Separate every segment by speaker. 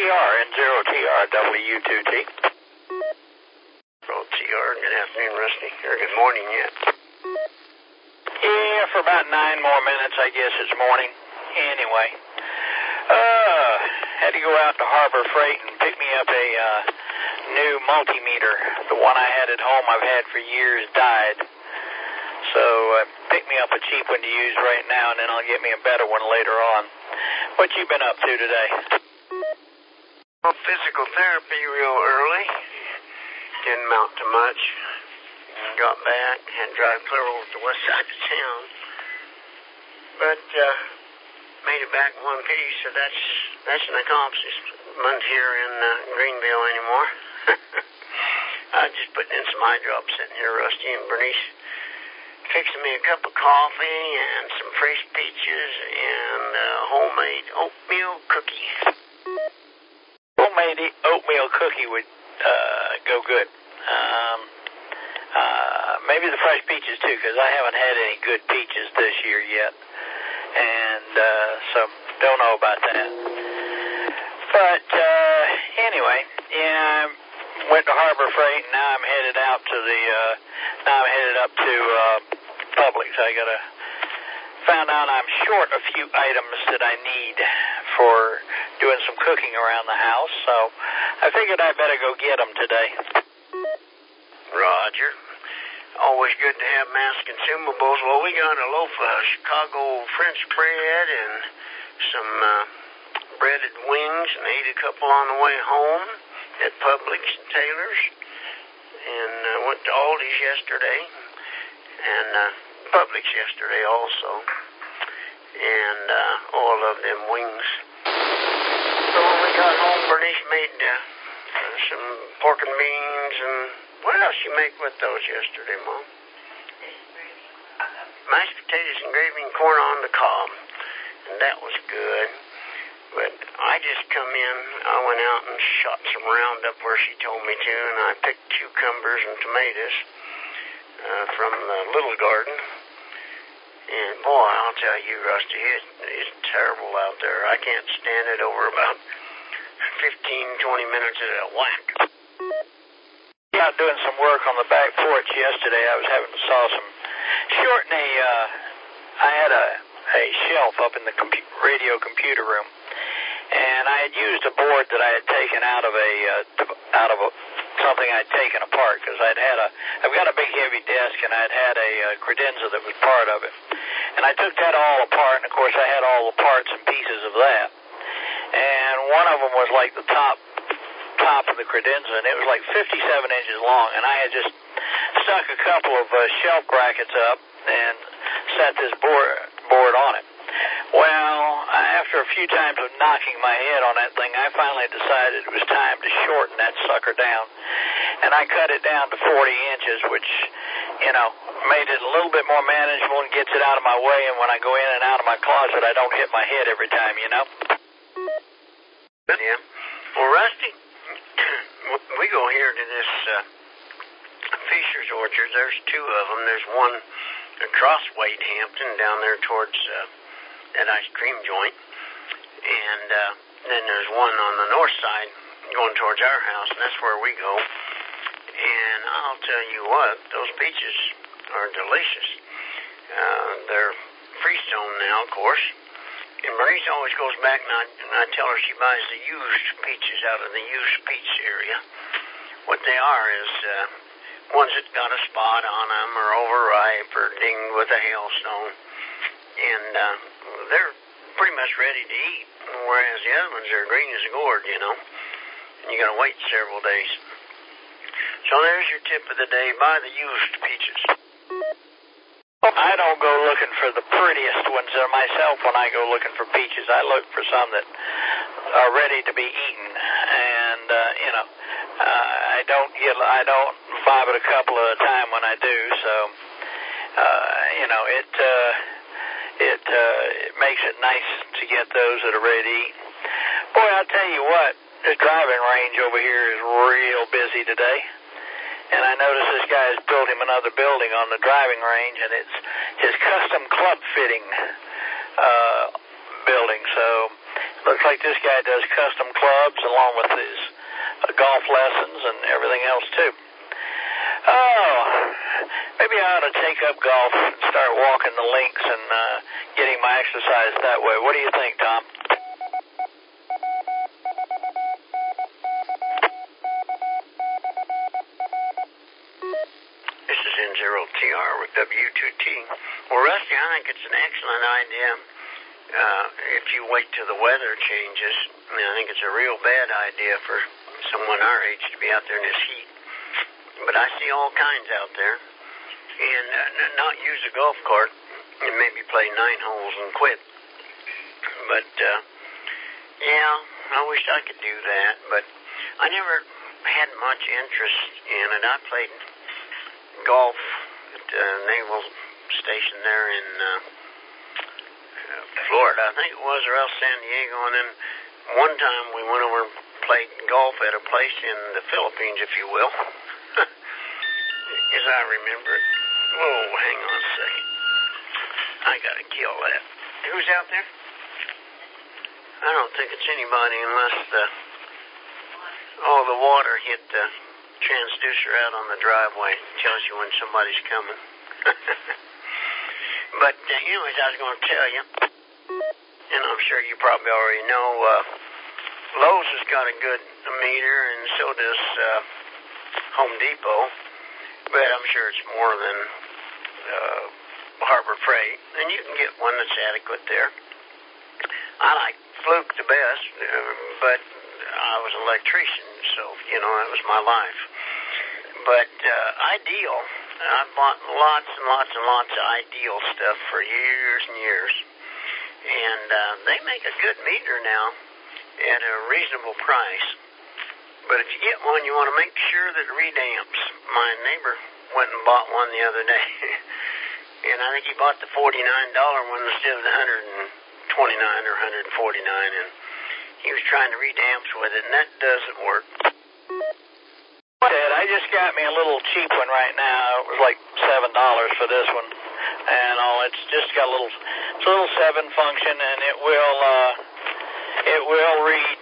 Speaker 1: TR and 0TRW2T.
Speaker 2: Well, TR, good afternoon, Rusty. Or good morning yet.
Speaker 1: Yeah, for about 9 more minutes, I guess it's morning. Anyway, had to go out to Harbor Freight and pick me up a new multimeter. The one I had at home I've had for years died. So pick me up a cheap one to use right now, and then I'll get me a better one later on. What you been up to today?
Speaker 2: Well, physical therapy real early. Didn't amount to much. Got back, had to drive clear over to the west side of town. But made it back in one piece, so that's an accomplishment here in Greenville anymore. I just putting in some eye drops sitting here, Rusty, and Bernice fixing me a cup of coffee and some fresh peaches and homemade oatmeal cookie.
Speaker 1: Homemade oatmeal cookie would go good. Maybe the fresh peaches too, because I haven't had any good peaches this year yet, and so don't know about that. But anyway, yeah, went to Harbor Freight, and now I'm headed out to up to Publix. Found out I'm short a few items that I need for doing some cooking around the house, so I figured I better go get them today.
Speaker 2: Roger. Always good to have mass consumables. Well, we got a loaf of Chicago French bread and some breaded wings, and ate a couple on the way home at Publix and Taylor's, and went to Aldi's yesterday, and Publix yesterday also, and I love them wings. So when we got home, Bernice made some pork and beans, and what else you make with those yesterday, Mom? Mashed potatoes and gravy and corn on the cob, and that was good. But I just come in, I went out and shot some Roundup where she told me to, and I picked cucumbers and tomatoes from the little garden. And boy, I'll tell you, Rusty, it's terrible out there. I can't stand it over about 15, 20 minutes at a whack.
Speaker 1: Out doing some work on the back porch yesterday. I was having to saw some shorten I had a shelf up in the radio computer room, and I had used a board that I had taken out of something I'd taken apart, because I've got a big heavy desk, and I'd had a credenza that was part of it, and I took that all apart, and of course I had all the parts and pieces of that, and one of them was like the top of the credenza, and it was like 57 inches long, and I had just stuck a couple of shelf brackets up and set this board on it. Well, after a few times of knocking my head on that thing, I finally decided it was time to shorten that sucker down, and I cut it down to 40 inches, which, made it a little bit more manageable and gets it out of my way, and when I go in and out of my closet, I don't hit my head every time,
Speaker 2: Yeah. Well, Rusty, we go here to this Fisher's Orchard. There's two of them. There's one across Wade Hampton down there towards that ice cream joint, and then there's one on the north side going towards our house, and that's where we go. And I'll tell you what, those peaches are delicious. They're Freestone now, of course. And Bernice always goes back, and I tell her she buys the used peaches out of the used peach area. What they are is ones that got a spot on them or overripe or dinged with a hailstone. And they're pretty much ready to eat, whereas the other ones are green as a gourd, and you got to wait several days. So there's your tip of the day. Buy the used peaches.
Speaker 1: I don't go looking for the prettiest ones myself when I go looking for peaches. I look for some that are ready to be eaten, and I don't buy but a couple at a time when I do. So it makes it nice to get those that are ready to eat. Boy, I'll tell you what, this driving range over here is real busy today. And I noticed this guy has built him another building on the driving range, and it's his custom club fitting building. So looks like this guy does custom clubs along with his golf lessons and everything else too. Oh, maybe I ought to take up golf and start walking the links and getting my exercise that way. What do you think, Tom?
Speaker 2: This is N0TR with W2T. Well, Rusty, I think it's an excellent idea. If you wait till the weather changes, I think it's a real bad idea for someone our age to be out there in this heat. But I see all kinds out there. And not use a golf cart and maybe play 9 holes and quit. But, yeah, I wish I could do that. But I never had much interest in it. I played golf at the Naval Station there in Florida, I think it was, or else San Diego. And then one time we went over and played golf at a place in the Philippines, if you will. As I remember it. Whoa, hang on a second. I gotta kill that. Who's out there? I don't think it's anybody unless the water hit the transducer out on the driveway. It tells you when somebody's coming. But anyways, I was going to tell you, and I'm sure you probably already know, Lowe's has got a good meter, and so does Home Depot. But I'm sure it's more than Harbor Freight, and you can get one that's adequate there. I like Fluke the best, but I was an electrician, so, that was my life. But Ideal, I bought lots and lots and lots of Ideal stuff for years and years. And they make a good meter now at a reasonable price. But if you get one, you want to make sure that it readamps. My neighbor went and bought one the other day. And I think he bought the $49 one instead of the $129 or $149. And he was trying to read amps with it, and that doesn't work.
Speaker 1: I just got me a little cheap one right now. It was like $7 for this one, and it's just got a little 7 function, and it will read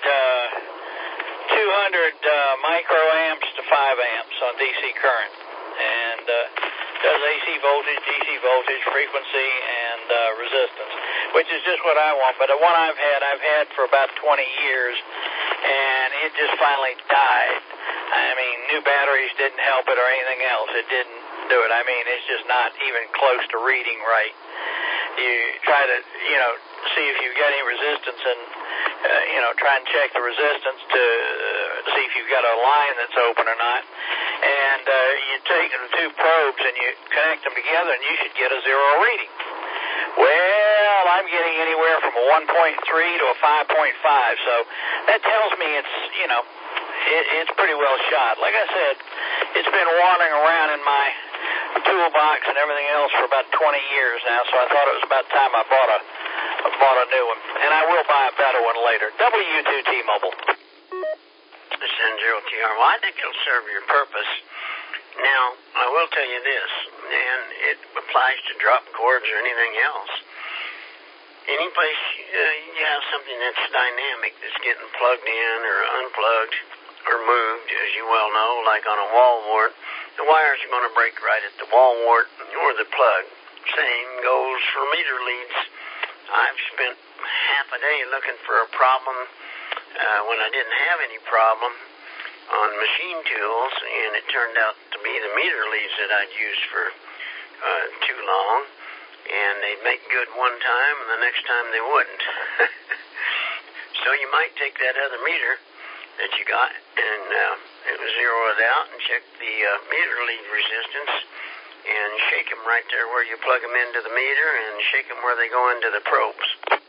Speaker 1: 200 microamps to 5 amps on DC current, and does AC voltage, DC voltage, frequency, and resistance, which is just what I want. But the one I've had for about 20 years, and it just finally died. I mean, new batteries didn't help it or anything else. It didn't do it. I mean, it's just not even close to reading right. You try to, see if you've got any resistance and, try and check the resistance to see if you've got a line that's open or not. And you take the 2 probes and you connect them together and you should get a 0 reading. Well, I'm getting anywhere from a 1.3 to a 5.5, so that tells me it's, it's pretty well shot. Like I said, it's been wandering around in my toolbox and everything else for about 20 years now, so I thought it was about time I bought a new one. And I will buy a better one later. W2T Mobile.
Speaker 2: This is N0TR. Well, I think it'll serve your purpose. Now, I will tell you this, and it applies to drop cords or anything else. Any place you have something that's dynamic, that's getting plugged in or unplugged or moved, as you well know, like on a wall wart, the wires are going to break right at the wall wart or the plug. Same goes for meter leads. I've spent half a day looking for a problem when I didn't have any problem on machine tools, and it turned out to be the meter leads that I'd used for too long. And they'd make good one time, and the next time they wouldn't. So you might take that other meter that you got, and it was zeroed out, and check the meter lead resistance, and shake them right there where you plug them into the meter, and shake them where they go into the probes.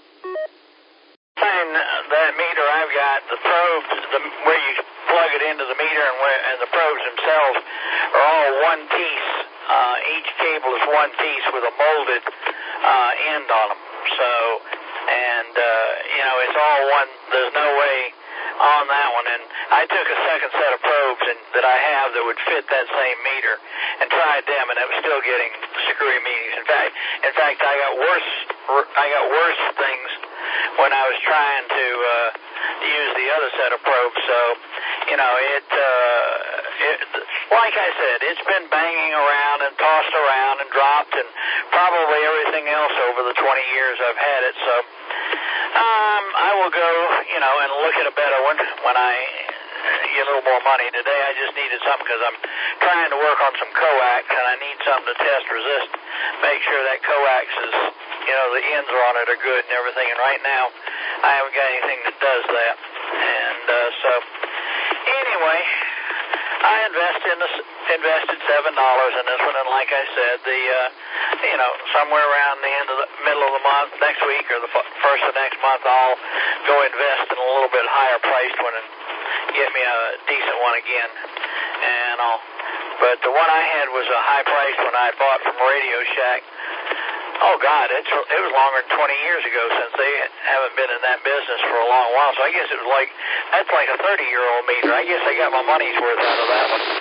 Speaker 1: And that meter I've got, the probes, where you plug it into the meter and the probes themselves are all one piece. Each cable is one piece with a molded end on them. So, and it's all one. There's no way on that one. And I took a second set of probes that I have that would fit that same meter and tried them, and it was still getting screwy meetings. In fact, I got worse things when I was trying to use the other set of probes. So, you know, it like I said, it's been banging around and tossed around and dropped and probably everything else over the 20 years I've had it. So I will go, you know, and look at a better one when I get a little more money. Today I just needed something because I'm trying to work on some coax, and I need something to test resist, make sure that coax is, you know, the ends on it are good and everything. And right now I haven't got anything that does that. And so anyway, I invested $7 in this one, and like I said, the you know, somewhere around the end of the middle of the month, next week or the first of next month, I'll go invest in a little bit higher priced one and get me a decent one again. And but the one I had was a high priced one I bought from Radio Shack. Oh God, it was longer than 20 years ago since they haven't been in that business for a long while. So I guess it was like, that's like a 30-year-old meter. I guess I got my money's worth out of that one.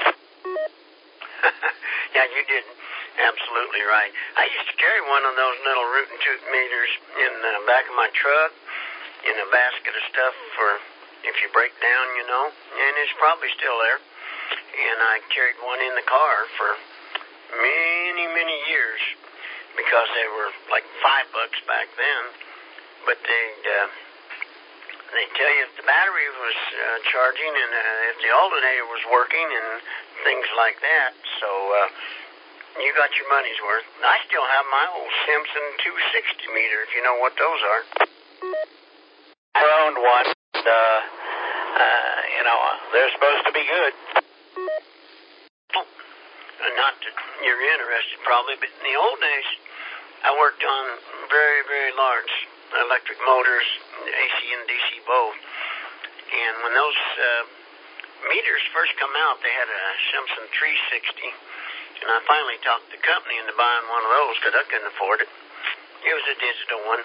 Speaker 2: Yeah, you did. Absolutely right. I used to carry one of those little root and toot meters in the back of my truck in a basket of stuff for if you break down, you know, and it's probably still there. And I carried one in the car for many, many years because they were like $5 back then. But they tell you if the battery was charging and if the alternator was working and things like that. So you got your money's worth. I still have my old Simpson 260 meter, if you know what those are.
Speaker 1: I owned one. You know, they're supposed to be good.
Speaker 2: Not that you're interested, probably, but in the old days, I worked on very, very large electric motors, AC and DC both. And when those meters first come out, they had a Simpson 360. And I finally talked the company into buying one of those because I couldn't afford it. It was a digital one.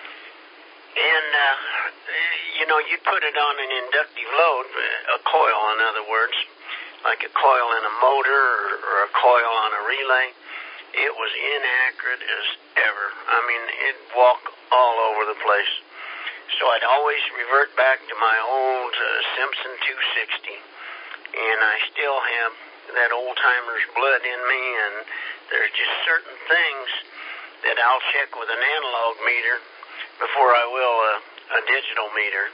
Speaker 2: And, you know, you put it on an inductive load, a coil, in other words, like a coil in a motor or a coil on a relay. It was inaccurate as ever. I mean, it'd walk all over the place. So I'd always revert back to my old Simpson 260. And I still have that old-timer's blood in me, and there's just certain things that I'll check with an analog meter before I will a digital meter.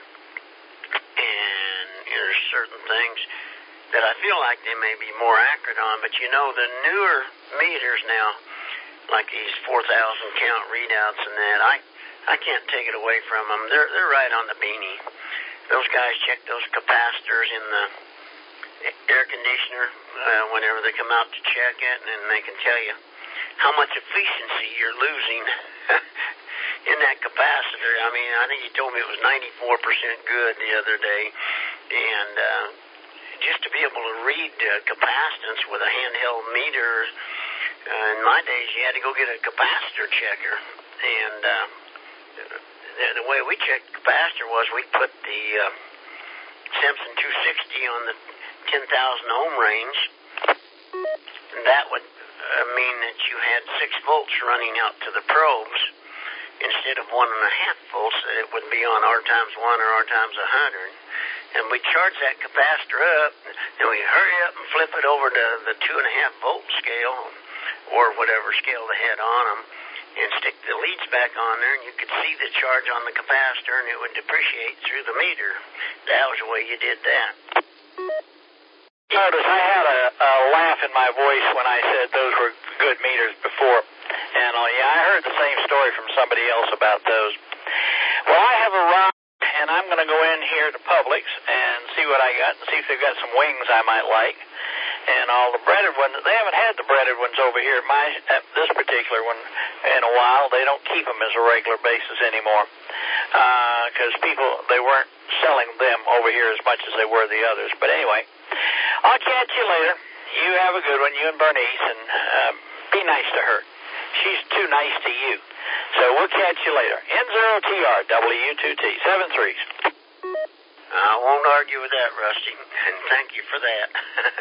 Speaker 2: And there's certain things that I feel like they may be more accurate on, but you know, the newer meters now, like these 4,000 count readouts and that, I can't take it away from them. They're right on the beanie. Those guys check those capacitors in the air conditioner whenever they come out to check it, and they can tell you how much efficiency you're losing in that capacitor. I mean, I think he told me it was 94% good the other day, and just to be able to read capacitance with a handheld meter, in my days you had to go get a capacitor checker, and the way we checked the capacitor was we put the Simpson 260 on the 10,000 ohm range, and that would mean that you had 6 volts running out to the probes instead of 1.5 volts that it would be on R times 1 or R times 100. And we charge that capacitor up, and we hurry up and flip it over to the 2.5 volt scale, or whatever scale they had on them, and stick the leads back on there, and you could see the charge on the capacitor, and it would depreciate through the meter. That was the way you did that.
Speaker 1: Notice I had a laugh in my voice when I said those were good meters before. And yeah, I heard the same story from somebody else about those. Well, I have arrived, and I'm going to go in here to Publix and see what I got, and see if they've got some wings I might like. And all the breaded ones, they haven't had the breaded ones over here at this particular one in a while. They don't keep them as a regular basis anymore because they weren't selling them over here as much as they were the others. But anyway, I'll catch you later. You have a good one, you and Bernice, and be nice to her. She's too nice to you. So we'll catch you later. N0TR, W2T, 7-3s.
Speaker 2: I won't argue with that, Rusty, and thank you for that.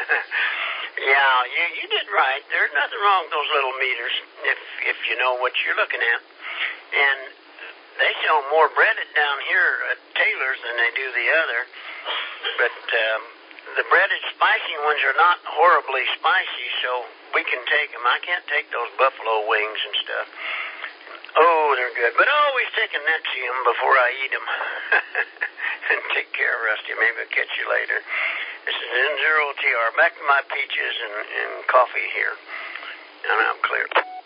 Speaker 2: Yeah, you did right. There's nothing wrong with those little meters if you know what you're looking at. And they sell more breaded down here at Taylor's than they do the other. But the breaded spicy ones are not horribly spicy, so we can take them. I can't take those buffalo wings and stuff. Oh, they're good. But I always take a Nexium before I eat them. And take care, Rusty. Maybe I'll catch you later. This is N0TR. Back to my peaches and coffee here. And I'm clear.